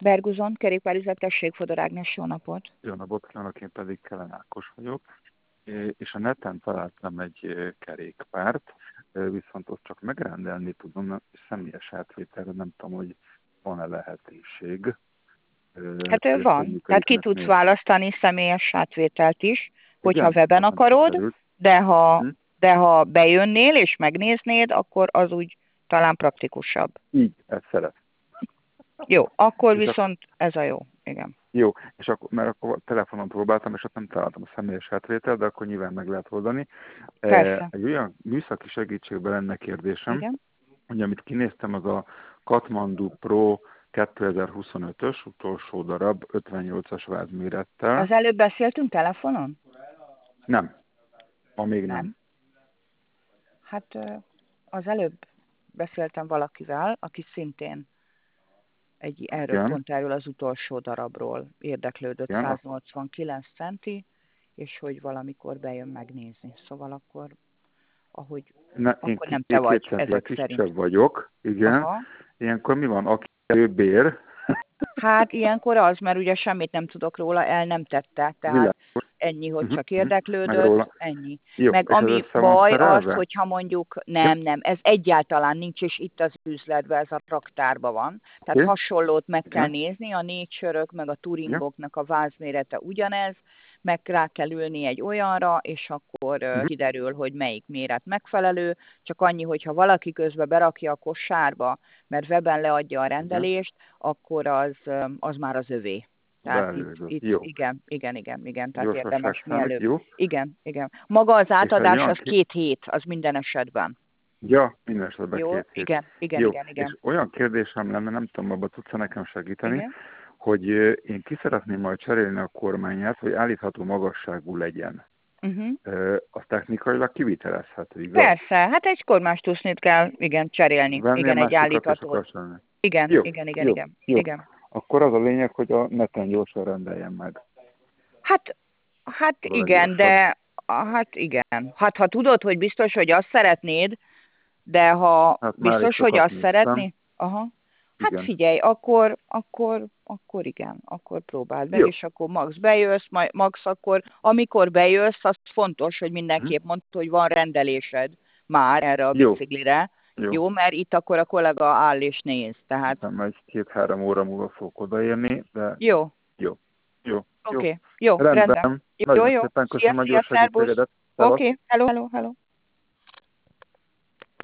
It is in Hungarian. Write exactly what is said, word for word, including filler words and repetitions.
Berguzon, kerékpárüzlettesség, Fodor Ágnes, jó napot! Jó napot kívánok, én pedig Kellen Ákos vagyok, és a neten találtam egy kerékpárt, viszont ott csak megrendelni tudom, személyes átvételre nem tudom, hogy van-e lehetőség. Hát ő van, tehát ki tudsz választani személyes átvételt is, hogyha weben akarod, de ha, uh-huh. de ha bejönnél és megnéznéd, akkor az úgy talán praktikusabb. Így, ezt szeret. Jó, akkor és viszont a... ez a jó, igen. Jó, és akkor, mert akkor telefonon próbáltam, és ott nem találtam a személyes átvételt, de akkor nyilván meg lehet oldani. Persze. Egy olyan műszaki segítségben lenne kérdésem, igen. hogy amit kinéztem, az a Kathmandu Pro kétezer-huszonötös utolsó darab, ötvennyolcas vázmérettel. Az előbb beszéltünk telefonon? Nem. Ma még nem. nem. Hát az előbb beszéltem valakivel, aki szintén egy erről Igen. pont erről az utolsó darabról érdeklődött, Igen. száznyolcvankilenc centi, és hogy valamikor bejön megnézni. Szóval akkor, ahogy ne, akkor én nem te vagy ezek szerint. vagyok, igen. Aha. Ilyenkor mi van? Aki ő bér? Hát ilyenkor az, mert ugye semmit nem tudok róla, el nem tette, tehát Világos. Ennyi, hogy csak érdeklődött, ennyi. Jó, meg ami baj az, hogyha mondjuk nem, nem, ez egyáltalán nincs, és itt az üzletben, ez a raktárban van. Tehát okay. hasonlót meg kell Igen. nézni, a négyszörök, meg a turingoknak a vázmérete ugyanez, meg rá kell ülni egy olyanra, és akkor uh, kiderül, hogy melyik méret megfelelő. Csak annyi, hogyha valaki közben berakja a kosárba, mert weben leadja a rendelést, igen. akkor az, az már az övé. Tehát itt, itt, jó. igen, igen, igen, igen, tehát Gyorsaság érdemes számít, mielőbb. Jó. Igen, igen. Maga az átadás az két... két hét, az minden esetben. Ja, minden esetben jó, két hét. Igen, igen, jó. igen, igen. És olyan kérdésem lenne, nem tudom, abban tudsz nekem segíteni, igen? hogy én ki szeretném majd cserélni a kormányát, hogy állítható magasságú legyen. Uh-huh. Az technikailag kivitelezhető, igaz? Persze, hát egy kormánystusznyit kell, igen, cserélni. Vennél igen, egy állítható. Igen, jó, igen, igen, jó, igen, jó. igen. Akkor az a lényeg, hogy a neten gyorsan rendeljen meg. Hát, hát igen, de hát igen. Hát ha tudod, hogy biztos, hogy azt szeretnéd, de ha hát biztos, hogy azt szeretnéd, aha. Hát igen. Figyelj, akkor, akkor, akkor igen, akkor próbáld meg, jó. És akkor max bejössz, majd max akkor, amikor bejössz, az fontos, hogy mindenképp hm. mondta, hogy van rendelésed már erre a jó. biciklire. Jó. Jó, mert itt akkor a kollega áll és néz. Tehát... Nem, egy két-három óra múlva fogok odaérni, de... Jó. Jó. Jó. Oké. Okay. Jó, rendben. rendben. Nagyon jó, jó. szépen köszönöm a gyors segítségedet. Oké, okay. hello, hello, hello.